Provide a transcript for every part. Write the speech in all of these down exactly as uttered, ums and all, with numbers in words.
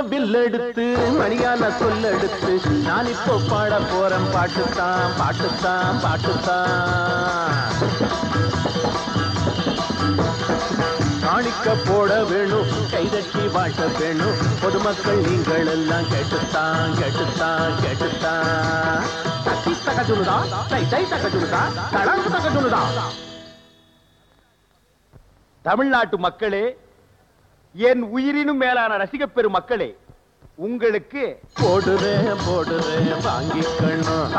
வில்லெடுத்து மணியான சொல்லெடுத்து நான் இப்போ பாட போறேன் பாட்டுத்தான் பாட்டுத்தான் பாட்டுத்தான். காணிக்க போட வேணும் கைதட்டி வாழ்த்த வேணும் பொதுமக்கள் நீங்கள் எல்லாம் கேட்டுத்தான் கேட்டுத்தான் கேட்டுத்தான். தட்டி தக்க சொல்லுதா தை தை தக்க சொல்லுதா தளர்ந்து தக்க சொல்லுதா. தமிழ்நாட்டு மக்களே, என் உயிரினும் மேலான ரசிக பெரு மக்களே, உங்களுக்கு போடுறேன் போடுறேன் வாங்கிக்கணும்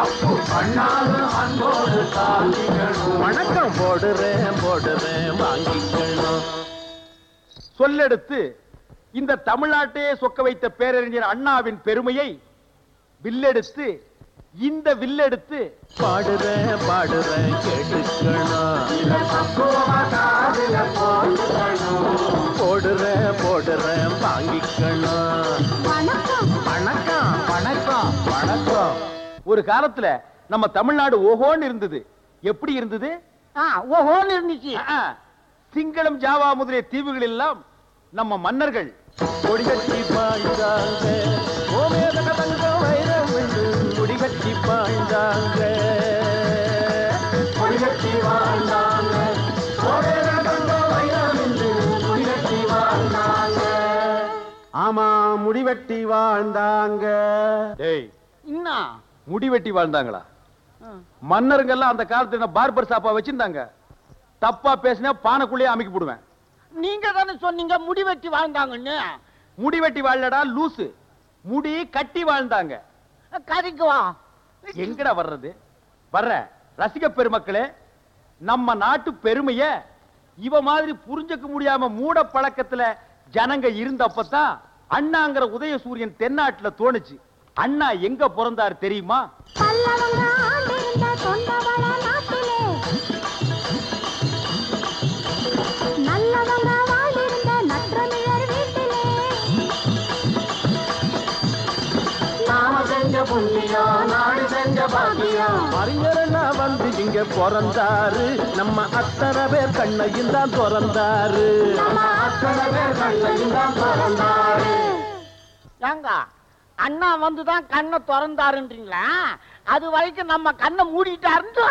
வணக்கம் போடுறேன் போடுறேன் வாங்கிக்கணும். சொல்லெடுத்து இந்த தமிழ்நாட்டையே சொக்க வைத்த பேரறிஞர் அண்ணாவின் பெருமையை வில்லெடுத்து இந்த வில்லெடுத்து பாடுறேன் பாடுறேன் கேட்டுக்கணும். போடுறேன் போடுறேன் வாங்கிக்கணும். வணக்கம் வணக்கம் வணக்கம் வணக்கம். ஒரு காலத்துல நம்ம தமிழ்நாடு ஓஹோன்னு இருந்தது. எப்படி இருந்தது? ஓஹோன்னு இருந்துச்சு. சிங்களம் ஜாவா முதலிய தீவுகள் எல்லாம் நம்ம மன்னர்கள் கொடிகட்டி பாழ்ந்தாங்க. கொடிகட்டி பாழ்ந்தாங்க கொடிகட்டி வாழ்ந்தாங்க ஆமா முடிவெட்டி வாழ்ந்தாங்க. டேய் என்ன முடிவெட்டி வாழ்ந்தாங்களா? மன்னருங்கெல்லாம் அந்த காலத்துல பார்பர் சாப்பா வச்சிருந்தாங்க. தப்பா பேசினா பானைக்குள்ளேயே அமைக்க போடுவேன். நீங்க தானே சொன்னீங்க முடிவெட்டி வாழ்ந்தாங்கன்னு. முடிவெட்டி வாழடா லூசு, முடி கட்டி வாழ்ந்தாங்க. கறிக்குவா எங்கடா வர்றது? வர்ற ரசிக பெருமக்களே, நம்ம நாட்டு பெருமைய இவ மாதிரி புரிஞ்சுக்க முடியாம மூட பழக்கத்துல ஜனங்க இருந்தப்பதான் அண்ணாங்கிற உதயசூரியன் தென்னாட்டுல தோணுச்சு. அண்ணா எங்க பிறந்தாரு தெரியுமா? அறிஞரண்ணா வந்து இங்க பிறந்தாரு. நம்ம அத்தனை பேர் கண்ணையும் தான் பிறந்தாரு. ஏங்க அண்ணா வந்துதான் கண்ணை திறந்தாருன்றீங்களா? அது வரைக்கும் நம்ம கண்ணை மூடிட்டாரு.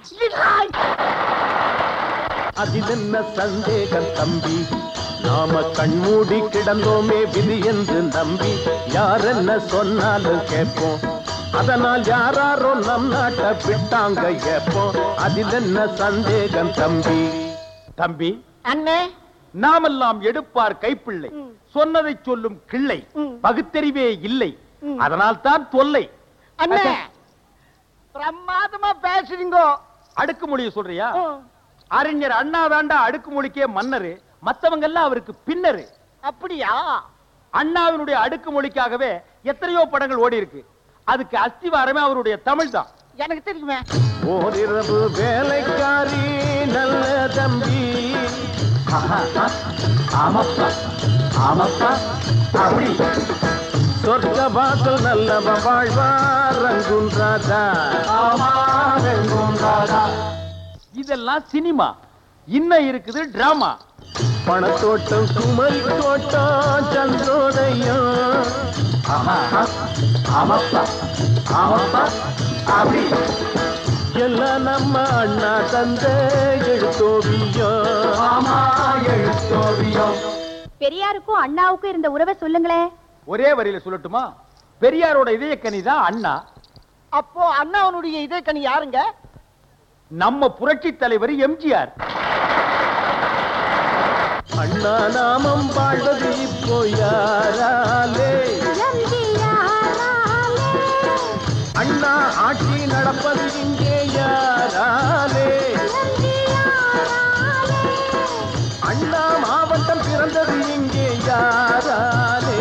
அதில் என்ன சந்தேகம் தம்பி? நாம கண்மூடி கிடந்தோமே விதி என்று நம்பி யார் என்ன சொன்னாலும் கேட்போம். அதனால் யாராரோ நம் நாட்டை விட்டாங்க ஏப்போம். அதில் என்ன சந்தேகம் தம்பி? தம்பி அண்ணே, நாமெல்லாம் எடுப்பார் கைப்பிள்ளை, சொன்னதை சொல்லும் கிள்ளை, பகுத்தறிவே இல்லை, அதனால் தான் தொல்லை. அண்ணே பிரமாதமா பேசுறீங்க. அடுக்குமொழியை சொல்றியா? அறிஞர் அண்ணா தாண்டா அடுக்குமொழிக்கே மன்னரு, மத்தவங்க எல்லாம் அவருக்கு பின்னரு. அப்படியா? அண்ணாவினுடைய அடுக்குமொழிக்காகவே எத்தனையோ படங்கள் ஓடி இருக்கு. அதுக்கு அஸ்திவாரமே அவருடைய தமிழ் தான். எனக்கு தெரியுமே. ஓரிரவு வேலைக்காரி நல்ல தம்பி. ஆமாப்பா ஆமாப்பா அப்படி சொர்க்க வாசல் நல்லவ வாழ்வார் ரங்குன்றாதா. இதெல்லாம் சினிமா. இன்னும் இருக்குது டிராமா. பணத்தோட்டம் குமரி தோட்டம் சந்திரோதயம். ஆமாப்பா ஆமாப்பா அப்படி எல்லாம் நம்ம அண்ணா தந்த எழுத்தோவியம். ஆமா எழுத்தோவியம். பெரியாருக்கும் அண்ணாவுக்கும் இருந்த உறவை சொல்லுங்களேன். ஒரே வரியில சொல்லட்டுமா? பெரியாரோட இதயக்கனி தான் அண்ணா. அப்போ அண்ணாவுடைய இதயக்கனி யாருங்க? நம்ம புரட்சி தலைவர் எம்ஜிஆர். அண்ணா நாமம் வாழ்வது இப்போ யாராலே? அண்ணா ஆட்சி நடப்பது இங்கே யாராலே? அண்ணா மாவட்டம் பிறந்தது இங்கே யாராலே?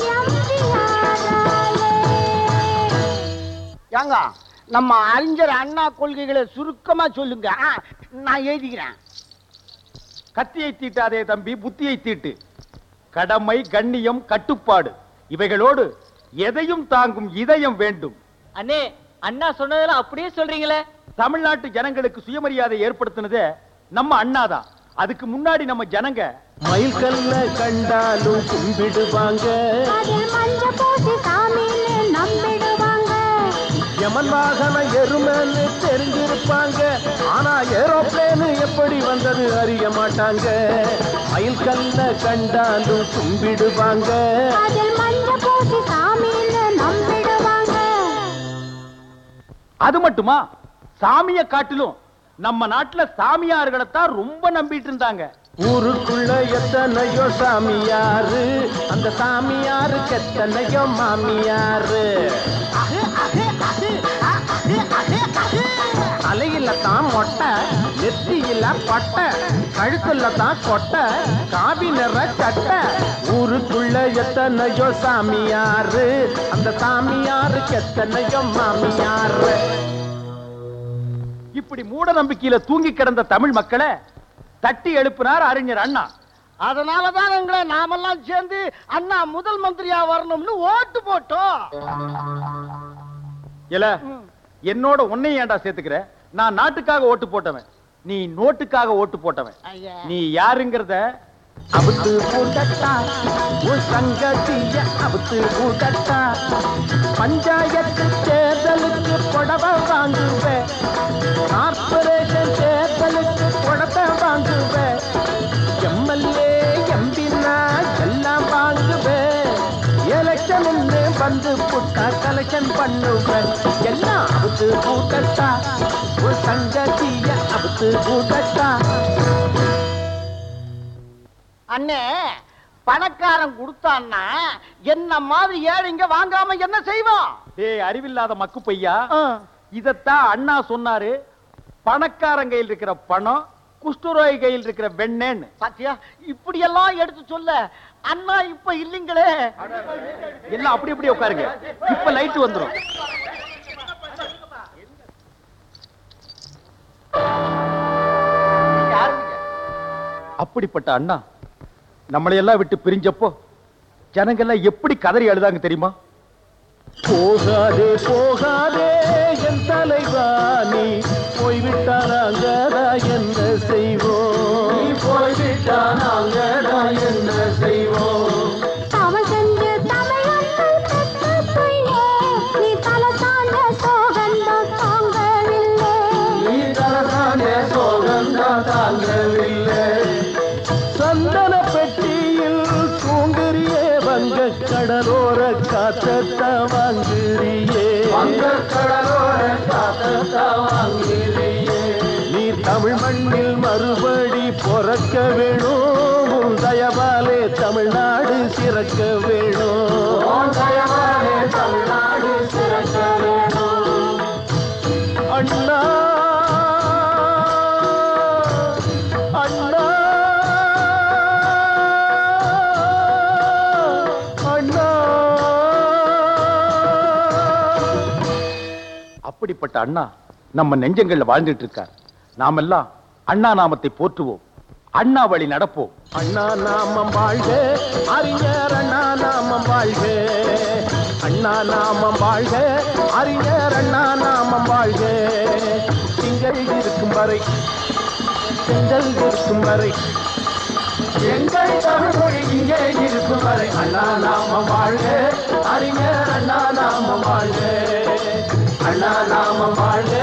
ஏங்க நம்ம அறிஞர் அண்ணா கொள்கைகளை சுருக்கமா சொல்லுங்க, நான் எழுதிக்கிறேன். கத்தியை தீட்டாதே தம்பி, புத்தியை தீட்டு. கடமை, கண்ணியம், கட்டுப்பாடு இவைகளோடு எதையும் தாங்கும் இதயம் வேண்டும். அண்ணே, அண்ணா சொன்னதெல்லாம் அப்படியே சொல்றீங்களே. தமிழ்நாட்டு ஜனங்களுக்கு சுயமரியாதை ஏற்படுத்தினதே நம்ம அண்ணாதான். அதுக்கு முன்னாடி நம்ம ஜனங்க மயில் கல்ல கண்டாலும் கும்பிடுவாங்க, யமன் வாகன எருமைன்னு தெரிஞ்சிருப்பாங்க. ஆனா ஏரோப்ளேனு எப்படி வந்தது அறிய மாட்டாங்க. மயில் கல்ல கண்டாலும் கும்பிடுவாங்க. அது மட்டுமா, சாமிய காட்டிலும் நம்ம நாட்டுல சாமியார்களைத்தான் ரொம்ப நம்பிட்டு இருந்தாங்க. ஊருக்குள்ள எத்தனையோ சாமியாரு, அந்த சாமியாருக்கு எத்தனையோ மாமியாரு. தலையில தான் மொட்டை, நெத்தியில பட்டை, கழுத்துல தான் கொட்டை, காவி நிற சட்டை. ஊருக்குள்ள எத்தனையோ சாமியாரு, அந்த சாமியாருக்கு எத்தனையோ மாமியாரு. இப்படி மூட நம்பிக்கையில தூங்கி கிடந்த தமிழ் மக்களை தட்டி எழுப்பினார் அறிஞர் அண்ணா. அதனாலதான் எங்களை நாமெல்லாம் சேர்ந்து அண்ணா முதல் மந்திரியா வரணும்னு ஓட்டு போட்டோம். இல்ல, என்னோட உன்னையும் ஏன்டா சேர்த்துக்கிற? நான் நாட்டுக்காக ஓட்டு போட்டவன், நீ நோட்டுக்காக ஓட்டு போட்டவன். நீ யாருங்கிறத அவுத்து போட்டா சங்கத்திய அவுத்து போட்டா. பஞ்சாயத்து தேர்தலுக்கு புடவை வாங்குவேன், கார்பரேஷன் தேர்தலுக்கு புடவை வாங்குவேன், எம்எல்ஏ எம்பினா எல்லாம் வாங்குவேன். எலெக்ஷன் வந்து புட்டா கலெக்ஷன் பண்ணுவேன். எல்லாம் அவுத்து போட்டா ஒரு சங்கத்திய அவுத்து போட்டா. அண்ணே, பணக்காரன் கொடுத்தான்னா என்ன மாதிரி ஏழைங்க வாங்காம என்ன செய்வோம்? டேய் அறிவில்லாத மக்கு பையா, இதத்தான் அண்ணா சொன்னாரு. பணக்காரன் கையில் இருக்கிற பணம் குஷ்டரோகி கையில் இருக்கிற வெண்ணேன்னு. பாத்தியா, இப்படி எல்லாம் எடுத்து சொல்ல அண்ணா இப்ப இல்லீங்களே. எல்லாம் அப்படி அப்படி உட்காருங்க, இப்ப லைட் வந்துரும். அப்படிப்பட்ட அண்ணா நம்மளையெல்லாம் விட்டு பிரிஞ்சப்போ ஜனங்கள்லாம் எப்படி கதறி அழுதாங்க தெரியுமா? போகாதே போகாதே என் தலைவா, நீ போய்விட்டா நாங்கடா என்ன செய்வோம்? போய்விட்டா நாங்கடா என்ன செய்வோம்? சந்தன பெட்டியில் தூங்குறியே, வங்க கடலோர காத்தத்த வாங்குறியே, வங்க கடலோர காத்தத்த வாங்குறியே. நீ தமிழ் மண்ணில் மறுபடி பொறக்க வேணும், தயவாலே தமிழ்நாடு சிறக்க வேணும், தயவாலே தமிழ்நாடு சிறக்க வேணும். அண்ணா அண்ணா அண்ணா. அப்படிப்பட்ட அண்ணா நம்ம நெஞ்சங்கள்ல வாழ்ந்துட்டு இருக்கார். நாமெல்லாம் அண்ணா நாமத்தை போற்றுவோம், அண்ணா வழி நடப்போம். அண்ணா நாமம் வாழ்க, அறிஞர் அண்ணா நாமம் வாழ்க, அண்ணா நாமம் வாழ்க, அறிஞர் அண்ணா நாமம் வாழ்க. திங்கள் இருக்கும் வரை, செங்கல் இருக்கும் வரை, எங்கள் தமிழ் மொழி இங்கே இருக்கும் வரை, அண்ணா நாமம் வாழ்க, அறிஞர் அண்ணா நாமம் வாழ்க, அண்ணா நாமம் வாழ்க,